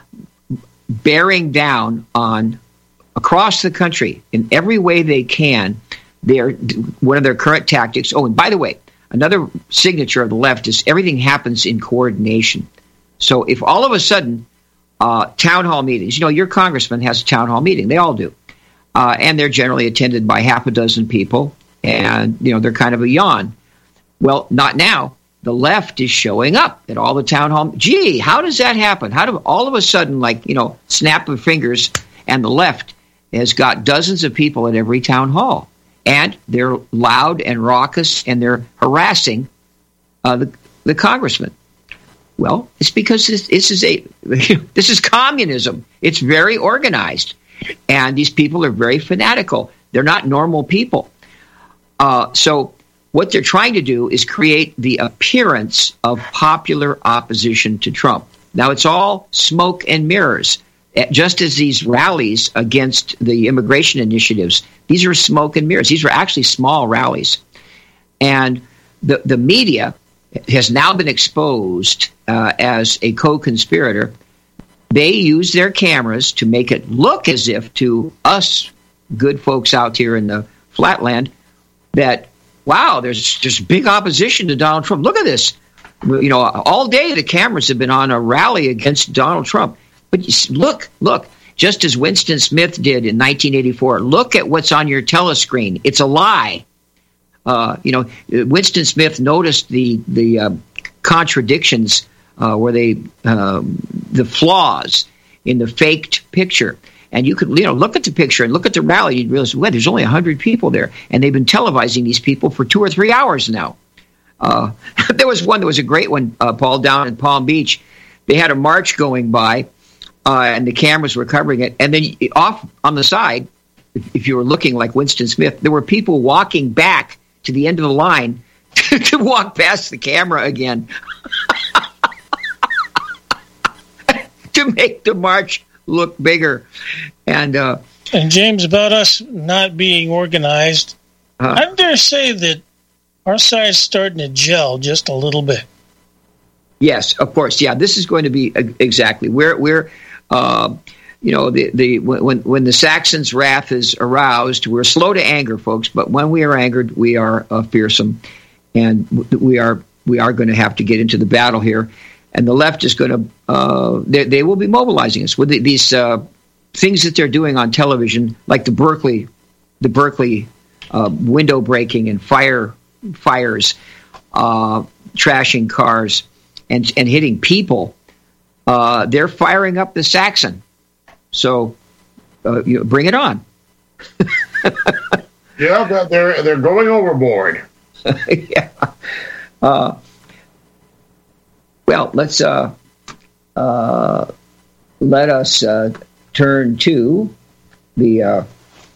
bearing down on, across the country, in every way they can. They're, one of their current tactics... Oh, and by the way, another signature of the left is everything happens in coordination. So if all of a sudden... Uh, town hall meetings. You know, your congressman has a town hall meeting. They all do. Uh, and they're generally attended by half a dozen people. And, you know, they're kind of a yawn. Well, not now. The left is showing up at all the town hall. Gee, how does that happen? How do all of a sudden, like, you know, snap of fingers, and the left has got dozens of people at every town hall. And they're loud and raucous, and they're harassing uh, the, the congressman. Well, it's because this, this is a this is communism. It's very organized, and these people are very fanatical. They're not normal people. Uh, so what they're trying to do is create the appearance of popular opposition to Trump. Now, it's all smoke and mirrors. Just as these rallies against the immigration initiatives, these are smoke and mirrors. These are actually small rallies, and the the media has now been exposed uh, as a co-conspirator. They use their cameras to make it look as if to us good folks out here in the flatland that, wow, there's just big opposition to Donald Trump. Look at this. You know, all day the cameras have been on a rally against Donald Trump. But look, look, just as Winston Smith did in nineteen eighty-four, look at what's on your telescreen. It's a lie. Uh, you know, Winston Smith noticed the the uh, contradictions, uh, where they um, the flaws in the faked picture, and you could you know look at the picture and look at the rally. You'd realize, well, there's only a hundred people there, and they've been televising these people for two or three hours now. Uh, there was one that was a great one, uh, Paul, down in Palm Beach. They had a march going by, uh, and the cameras were covering it, and then off on the side, if, if you were looking like Winston Smith, there were people walking back to the end of the line to, to walk past the camera again to make the march look bigger. And uh, and James, about us not being organized, uh, I dare say that our side's starting to gel just a little bit. Yes, of course. Yeah, this is going to be exactly we're we're. Uh, You know, the, the when when the Saxon's wrath is aroused, we're slow to anger, folks. But when we are angered, we are uh, fearsome, and we are we are going to have to get into the battle here. And the left is going to uh, they, they will be mobilizing us with the, these uh, things that they're doing on television, like the Berkeley, the Berkeley uh, window breaking and fire fires, uh, trashing cars, and and hitting people. Uh, they're firing up the Saxon. So, uh, you know, bring it on. Yeah, they're they're going overboard. Yeah. Uh, well, let's uh, uh, let us uh, turn to the. Uh,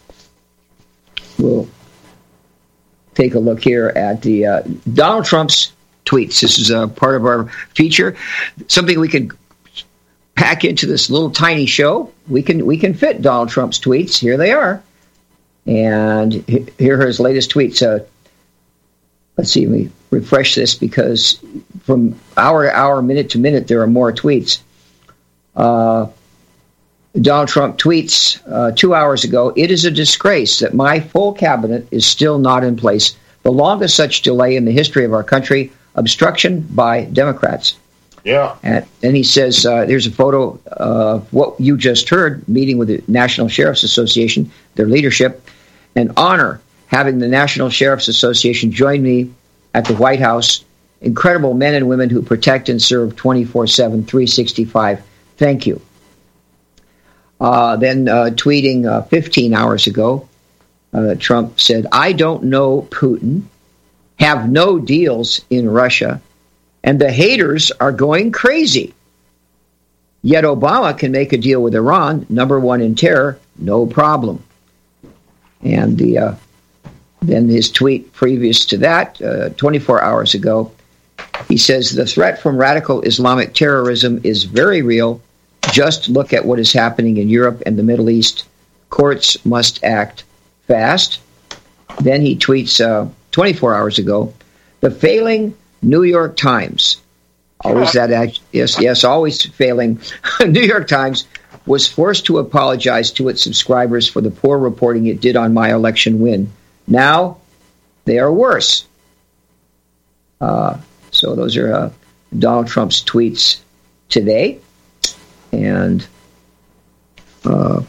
we'll take a look here at the uh, Donald Trump's tweets. This is a part of our feature, something we can pack into this little tiny show. We can we can fit Donald Trump's tweets. Here they are, and here are his latest tweets. Uh, let's see, let me refresh this because from hour to hour, minute to minute, there are more tweets. Uh, Donald Trump tweets uh, two hours ago, "It is a disgrace that my full cabinet is still not in place. The longest such delay in the history of our country. Obstruction by Democrats." Yeah. And then he says, uh, there's a photo of what you just heard, meeting with the National Sheriff's Association, their leadership. An honor having the National Sheriff's Association join me at the White House. Incredible men and women who protect and serve twenty-four seven, three sixty-five. Thank you. Uh, then uh, tweeting uh, fifteen hours ago, Uh, Trump said, I don't know Putin, have no deals in Russia, and the haters are going crazy. Yet Obama can make a deal with Iran, number one in terror, no problem. And the uh, then his tweet previous to that, uh, twenty-four hours ago, he says, the threat from radical Islamic terrorism is very real. Just look at what is happening in Europe and the Middle East. Courts must act fast. Then he tweets uh, twenty-four hours ago, the failing New York Times, always that, act- yes, yes, always failing, New York Times was forced to apologize to its subscribers for the poor reporting it did on my election win. Now they are worse. Uh, so those are uh, Donald Trump's tweets today. And uh,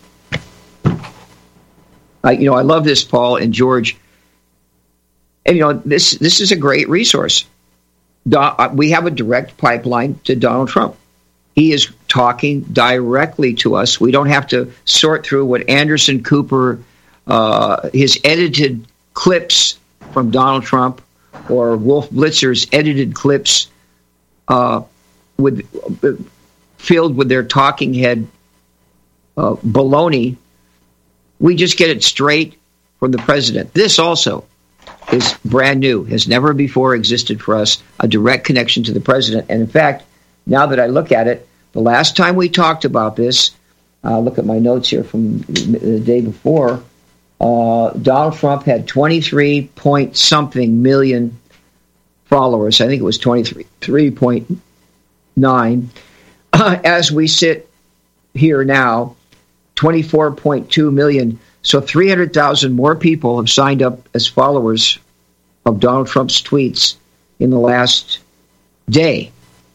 I, you know, I love this, Paul and George. And you know, this this is a great resource. Do, we have a direct pipeline to Donald Trump. He is talking directly to us. We don't have to sort through what Anderson Cooper, uh, his edited clips from Donald Trump, or Wolf Blitzer's edited clips uh, with uh, filled with their talking head uh, baloney. We just get it straight from the president. This also is brand new, has never before existed for us, a direct connection to the president. And in fact, now that I look at it, the last time we talked about this, uh, look at my notes here from the day before, uh, Donald Trump had twenty-three point something million followers. I think it was twenty-three point nine. Uh, as we sit here now, twenty-four point two million. So three hundred thousand more people have signed up as followers of Donald Trump's tweets in the last day.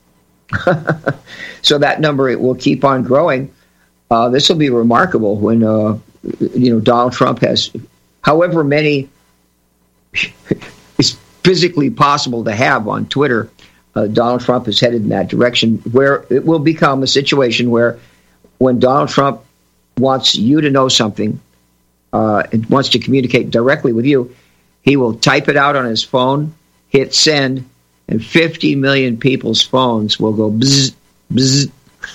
So that number, it will keep on growing. Uh, this will be remarkable when, uh, you know, Donald Trump has however many is physically possible to have on Twitter. Uh, Donald Trump is headed in that direction, where it will become a situation where when Donald Trump wants you to know something, uh, and wants to communicate directly with you, he will type it out on his phone, hit send, and fifty million people's phones will go bzz, bzz.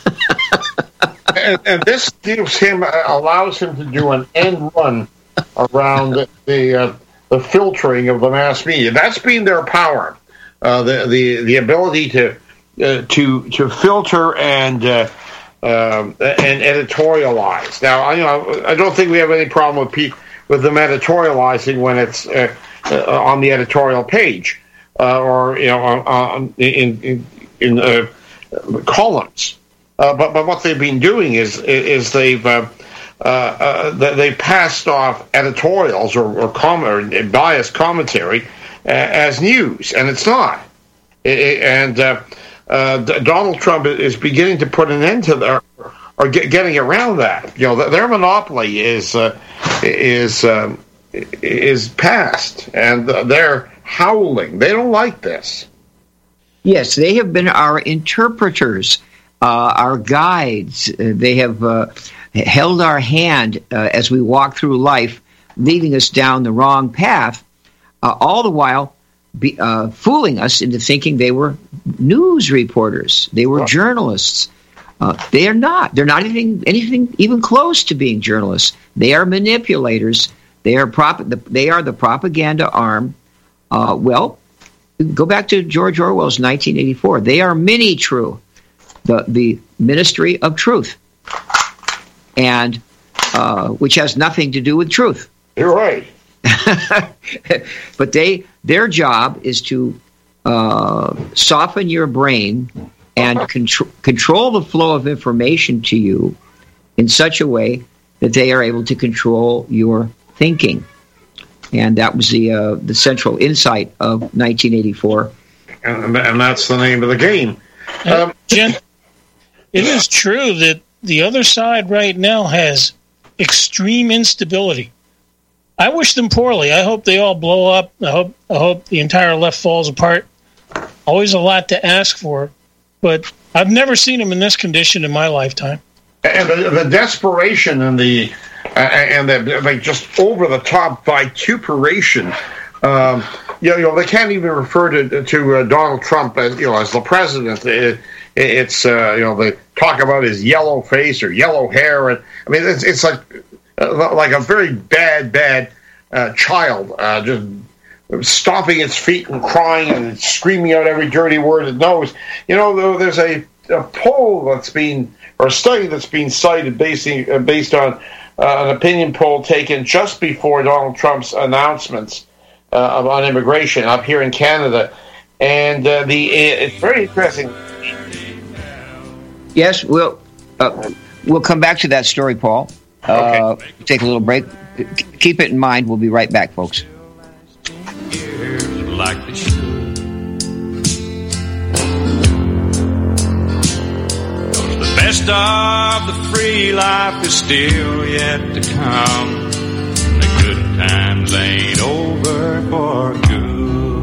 and, and this gives him, allows him to do an end run around the the, uh, the filtering of the mass media. That's been their power, uh, the the the ability to uh, to to filter and uh, um, and editorialize. Now, I you know I don't think we have any problem with pe- with them editorializing when it's uh, uh, on the editorial page. Uh, or you know, on, on, in in, in uh, columns, uh, but but what they've been doing is is they've uh, uh, uh, they passed off editorials or or, com- or biased commentary uh, as news, and it's not. It, it, and uh, uh, Donald Trump is beginning to put an end to their or get, getting around that. You know, their monopoly is uh, is um, is past, and they're howling. They don't like this. Yes, they have been our interpreters, uh, our guides. Uh, they have uh, held our hand uh, as we walk through life, leading us down the wrong path, uh, all the while be, uh, fooling us into thinking they were news reporters. They were right. journalists. Uh, they are not. They're not anything, anything even close to being journalists. They are manipulators. They are prop. They are the propaganda arm. Uh, well, go back to George Orwell's nineteen eighty-four. They are mini-true, the the Ministry of Truth, and uh, which has nothing to do with truth. You're right. But they their job is to uh, soften your brain and contr- control the flow of information to you in such a way that they are able to control your thinking. And that was the uh, the central insight of nineteen eighty-four. And, and that's the name of the game. Um, Jen, it is true that the other side right now has extreme instability. I wish them poorly. I hope they all blow up. I hope I hope the entire left falls apart. Always a lot to ask for, but I've never seen them in this condition in my lifetime. And the, the desperation and the and they're like just over the top vituperation. Um, you know, they can't even refer to to uh, Donald Trump as you know as the president. It, it's uh, you know they talk about his yellow face or yellow hair, and I mean it's it's like uh, like a very bad bad uh, child uh, just stomping its feet and crying and screaming out every dirty word it knows. You know, there's a, a poll that's been or a study that's been cited based uh, based on uh, an opinion poll taken just before Donald Trump's announcements uh, on immigration up here in Canada, and uh, the it's very interesting. Yes, we'll uh, we'll come back to that story, Paul. Uh, okay. Take a little break. Keep it in mind. We'll be right back, folks. Like they should. The best of the free life is still yet to come. The good times ain't over for good.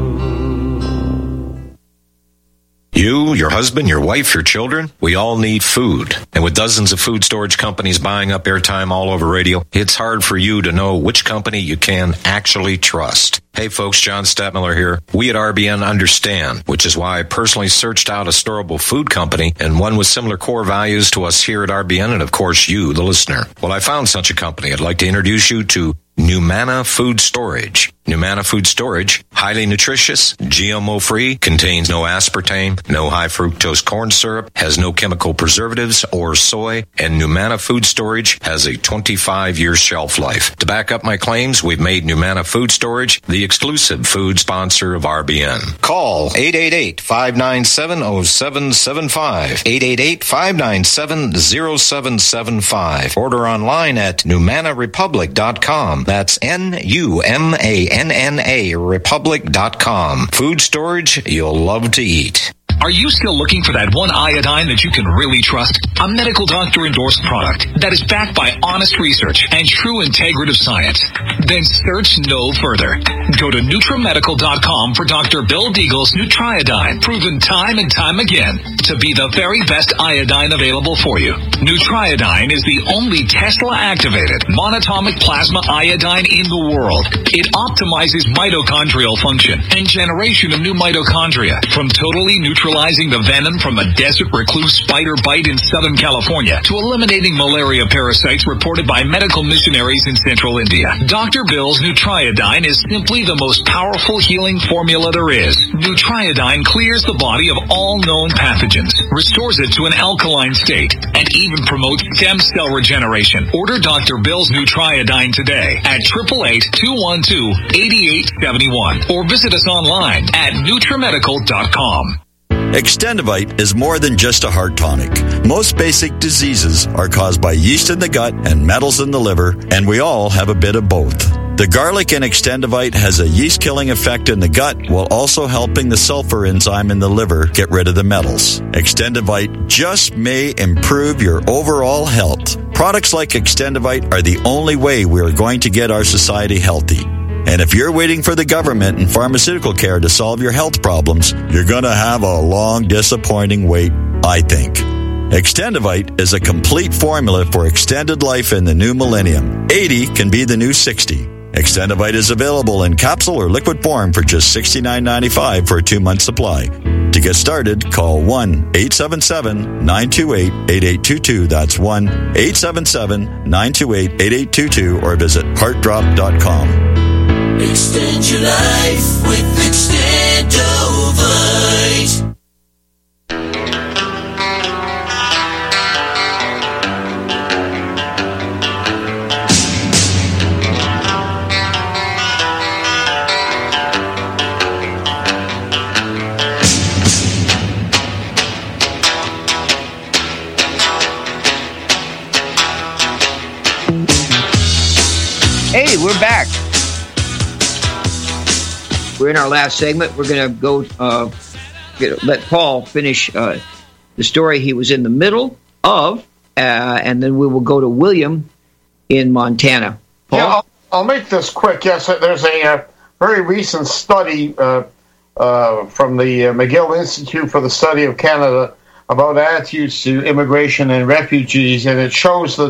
You, your husband, your wife, your children, we all need food. And with dozens of food storage companies buying up airtime all over radio, it's hard for you to know which company you can actually trust. Hey folks, John Stadtmiller here. We at R B N understand, which is why I personally searched out a storable food company and one with similar core values to us here at R B N and of course you, the listener. Well, I found such a company. I'd like to introduce you to Numana Food Storage. Numana Food Storage, highly nutritious, G M O-free, contains no aspartame, no high fructose corn syrup, has no chemical preservatives or soy, and Numana Food Storage has a twenty-five year shelf life. To back up my claims, we've made Numana Food Storage the exclusive food sponsor of R B N. Call eight eight eight, five nine seven, zero seven seven five, eight eight eight, five nine seven, zero seven seven five. Order online at numana republic dot com. That's N U M A N N A republic dot com. Food storage you'll love to eat. Are you still looking for that one iodine that you can really trust? A medical doctor endorsed product that is backed by honest research and true integrative science? Then search no further. Go to nutramedical dot com for Doctor Bill Deagle's Nutriodine, proven time and time again to be the very best iodine available for you. Nutriodine is the only Tesla-activated monatomic plasma iodine in the world. It optimizes mitochondrial function and generation of new mitochondria from totally neutralizing the venom from a desert recluse spider bite in Southern California to eliminating malaria parasites reported by medical missionaries in central India. Doctor Bill's Nutriodine is simply the most powerful healing formula there is. Nutriodine clears the body of all known pathogens, restores it to an alkaline state, and even promotes stem cell regeneration. Order Doctor Bill's Nutriodine today at eight eight eight, two one two, eight eight seven one or visit us online at nutramedical dot com. Extendivite is more than just a heart tonic. Most basic diseases are caused by yeast in the gut and metals in the liver, and we all have a bit of both. The garlic in Extendivite has a yeast-killing effect in the gut while also helping the sulfur enzyme in the liver get rid of the metals. Extendivite just may improve your overall health. Products like Extendivite are the only way we are going to get our society healthy. And if you're waiting for the government and pharmaceutical care to solve your health problems, you're going to have a long, disappointing wait, I think. Extendivite is a complete formula for extended life in the new millennium. eighty can be the new sixty. Extendivite is available in capsule or liquid form for just sixty-nine ninety-five for a two-month supply. To get started, call one eight seven seven, nine two eight, eight eight two two. That's one eight seven seven, nine two eight, eight eight two two or visit heart drop dot com. Extend your life with Extendovite. Hey, we're back. We're in our last segment. We're going to go uh, get, let Paul finish uh, the story he was in the middle of, uh, and then we will go to William in Montana. Paul? Yeah, I'll, I'll make this quick. Yes, there's a uh, very recent study uh, uh, from the uh, McGill Institute for the Study of Canada about attitudes to immigration and refugees, and it shows that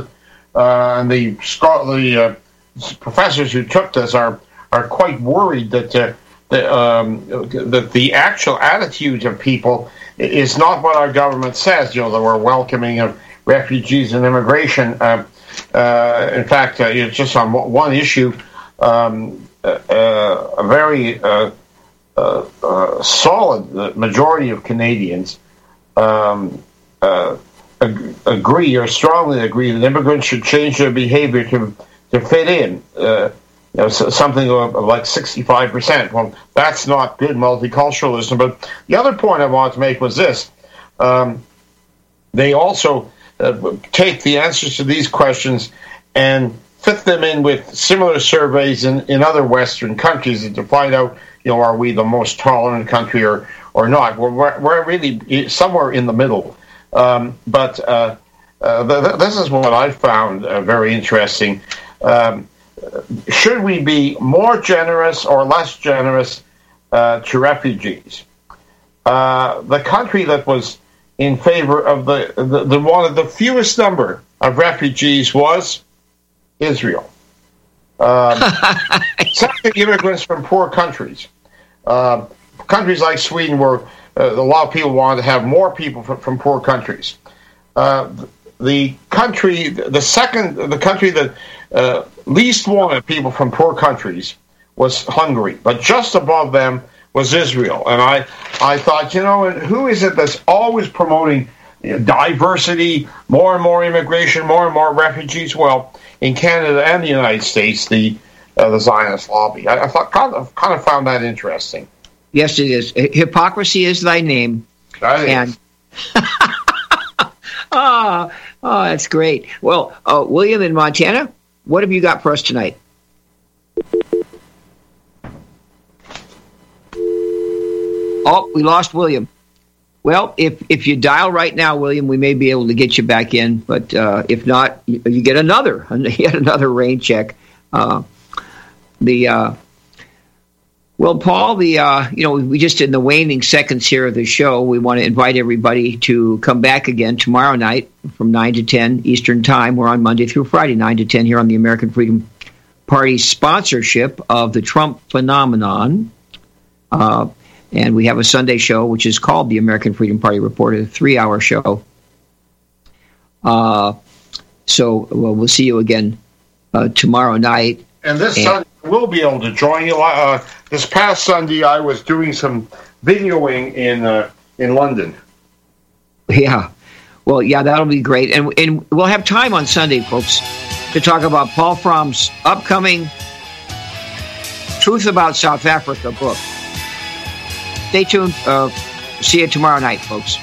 uh, and the the uh, professors who took this are are quite worried that uh, the, um, that the actual attitude of people is not what our government says. You know, that we're welcoming of refugees and immigration. Uh, uh, in fact, uh, it's just on one issue, um, uh, a very uh, uh, uh, solid majority of Canadians um, uh, ag- agree or strongly agree that immigrants should change their behavior to to fit in. Uh, you know, something like sixty-five percent. Well, that's not good multiculturalism. But the other point I wanted to make was this. Um, they also uh, take the answers to these questions and fit them in with similar surveys in, in other Western countries to find out, you know, are we the most tolerant country or, or not? We're, we're, we're really somewhere in the middle. Um, but uh, uh, th- th- this is what I found uh, very interesting. Um, should we be more generous or less generous uh, to refugees? Uh, the country that was in favor of the, the, the one of the fewest number of refugees was Israel. Um, accepting immigrants from poor countries. Uh, countries like Sweden, where uh, a lot of people wanted to have more people from, from poor countries. Uh, the country, the second, the country that uh, least wanted people from poor countries was Hungary, but just above them was Israel. And I, I thought, you know, who is it that's always promoting, you know, diversity, more and more immigration, more and more refugees? Well, in Canada and the United States, the uh, the Zionist lobby. I, I thought kind of kind of found that interesting. Yes, it is. Hypocrisy is thy name. That and is. oh, oh, that's great. Well, uh, William in Montana, what have you got for us tonight? Oh, we lost William. Well, if if you dial right now, William, we may be able to get you back in. But uh, if not, you, you get another, yet another rain check. Uh, the uh, well, Paul, the uh, you know, we just in the waning seconds here of the show, we want to invite everybody to come back again tomorrow night from nine to ten Eastern Time. We're on Monday through Friday, nine to ten here on the American Freedom Party sponsorship of the Trump phenomenon. Uh, And we have a Sunday show, which is called the American Freedom Party Report, a three-hour show. Uh, so well, we'll see you again uh, tomorrow night. And this and, Sunday, we'll be able to join you. Uh, this past Sunday, I was doing some videoing in uh, in London. Yeah. Well, yeah, that'll be great. And, and we'll have time on Sunday, folks, to talk about Paul Fromm's upcoming Truth About South Africa book. Stay tuned. Uh, see you tomorrow night, folks.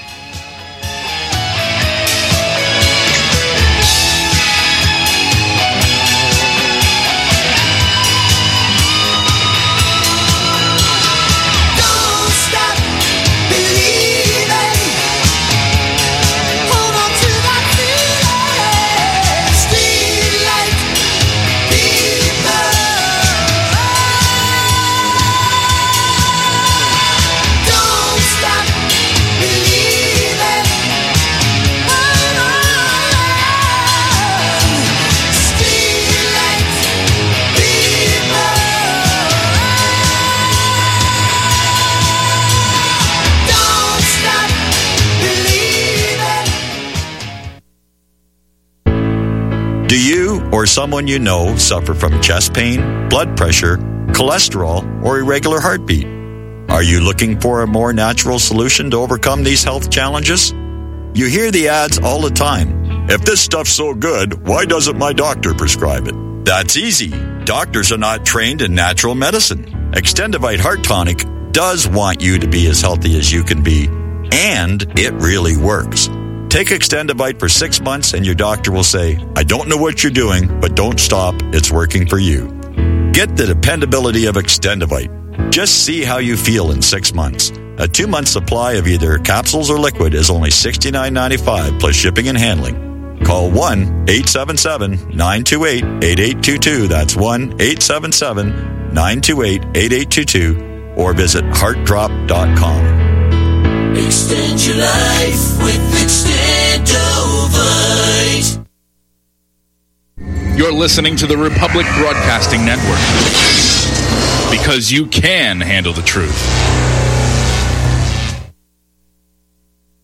Do you or someone you know suffer from chest pain, blood pressure, cholesterol, or irregular heartbeat? Are you looking for a more natural solution to overcome these health challenges? You hear the ads all the time. If this stuff's so good, why doesn't my doctor prescribe it? That's easy. Doctors are not trained in natural medicine. Extendivite Heart Tonic does want you to be as healthy as you can be, and it really works. Take Extendivite for six months and your doctor will say, I don't know what you're doing, but don't stop. It's working for you. Get the dependability of Extendivite. Just see how you feel in six months. A two-month supply of either capsules or liquid is only sixty-nine ninety-five plus shipping and handling. Call one eight seven seven nine two eight eight eight two two. That's one eight seven seven nine two eight eight eight two two or visit heart drop dot com. Extend your life with Extendovite. You're listening to the Republic Broadcasting Network, because you can handle the truth.